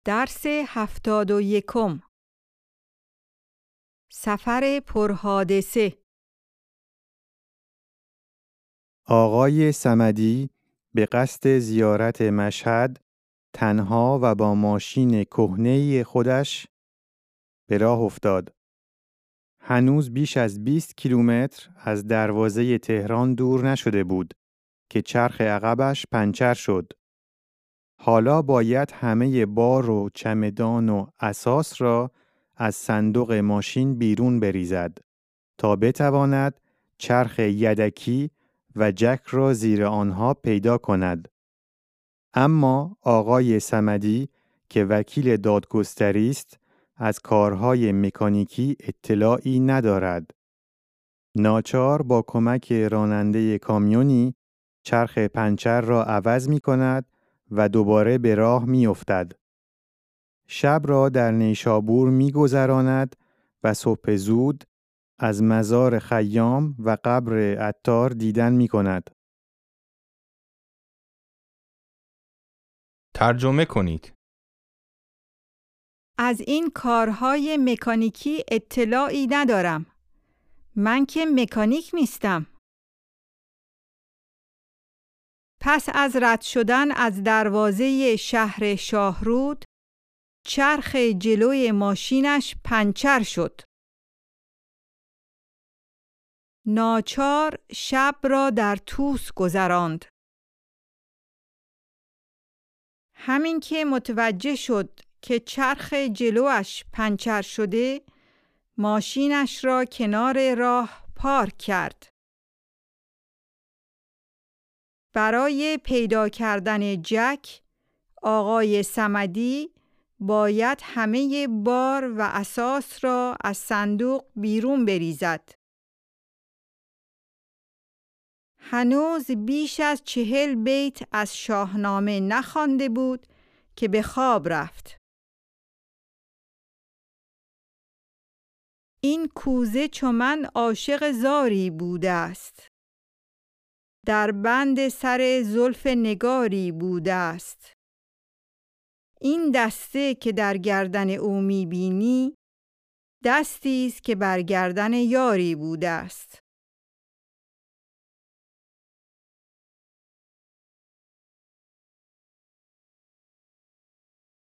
درس 71. سفر پرحادثه. آقای صمدی به قصد زیارت مشهد تنها و با ماشین کهنه‌ای خودش به راه افتاد. هنوز بیش از 20 کیلومتر از دروازه تهران دور نشده بود که چرخ عقبش پنچر شد. حالا باید همه بار و چمدان و اساس را از صندوق ماشین بیرون بریزد تا بتواند چرخ یدکی و جک را زیر آنها پیدا کند. اما آقای صمدی که وکیل دادگستری است از کارهای مکانیکی اطلاعی ندارد. ناچار با کمک راننده کامیونی چرخ پنچر را عوض می کند و دوباره به راه می افتد. شب را در نیشابور می گذراند و صبح زود از مزار خیام و قبر عطار دیدن می کند. ترجمه کنید. از این کارهای مکانیکی اطلاعی ندارم. من که مکانیک نیستم. پس از رد شدن از دروازه شهر شاهرود، چرخ جلوی ماشینش پنچر شد. ناچار شب را در طوس گذراند. همین که متوجه شد که چرخ جلوش پنچر شده، ماشینش را کنار راه پارک کرد. برای پیدا کردن جک، آقای صمدی باید همه بار و اساس را از صندوق بیرون بریزد. هنوز بیش از 40 بیت از شاهنامه نخوانده بود که به خواب رفت. این کوزه چو من عاشق زاری بوده است، در بند سر زلف نگاری بوده است. این دسته که در گردن او می بینی، دستی است که بر گردن یاری بوده است.